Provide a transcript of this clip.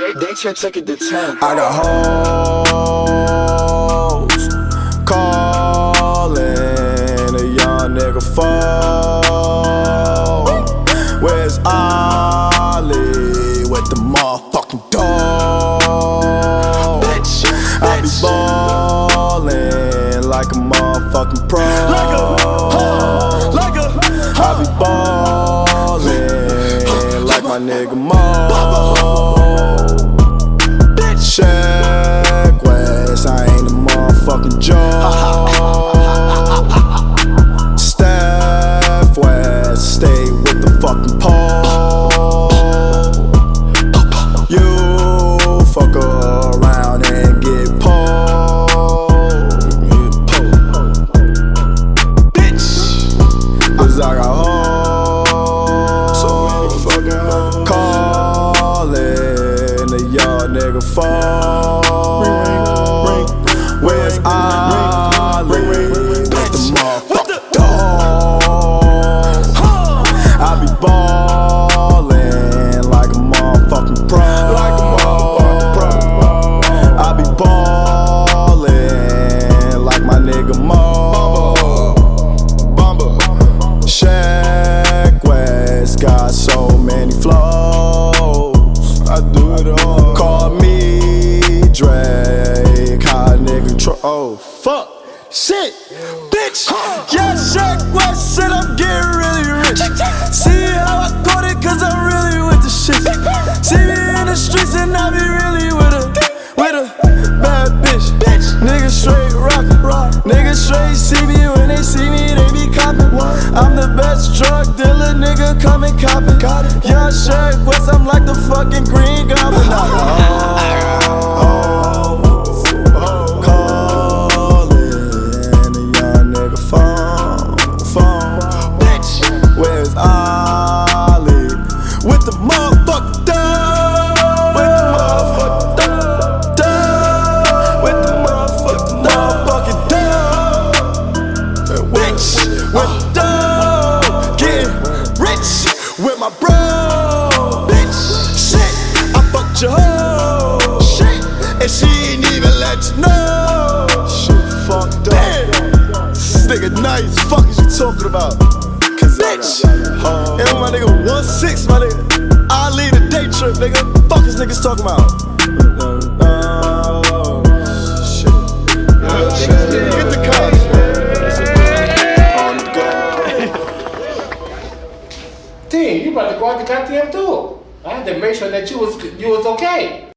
They took it to 10. I got hoes calling a young nigga phone. Where's Ollie with the motherfucking dog? I be ballin' like a motherfucking pro. I be ballin' like my nigga Mo. Check West, I ain't a motherfucking joke. Steph West, stay with the fucking pole. You fuck around and get pulled. Bitch, 'cause I got hoes, so many fucking hoes calling a young nigga phone. Where's Ollie with the motherfucking dog? I be ballin' like a motherfucking pro. I be ballin' like my nigga Mo. Check West got so many flows. I do it all. Call me Drake, how a nigga oh fuck, shit, bitch. Yeah, Check West said I'm getting really rich. See how I caught it, 'cause I'm really with the shit. See me in the streets and I be really with a bad bitch. Niggas straight rock. Niggas straight see me, when they see me they be copping. I'm the best drug dealer, nigga, come and cop it. Yeah, Check West, I'm like the fucking Green Goblin. Where's Ollie with the motherfucking dog? With the motherfucking dog. With the motherfucking dog. Bitch, with the dog. Getting rich with my bro. Bitch, shit, I fucked your hoe. Shit, and she ain't even let you know. Shit fucked up. Damn, this nigga nice. Fuck is you talking about? Bitch, and my nigga 1-6, my nigga. I lead a day trip, nigga. Fuck is niggas talking about? Shit. Get the cops. On the go. Team, you about to go out the goddamn door. I had to make sure that you was okay.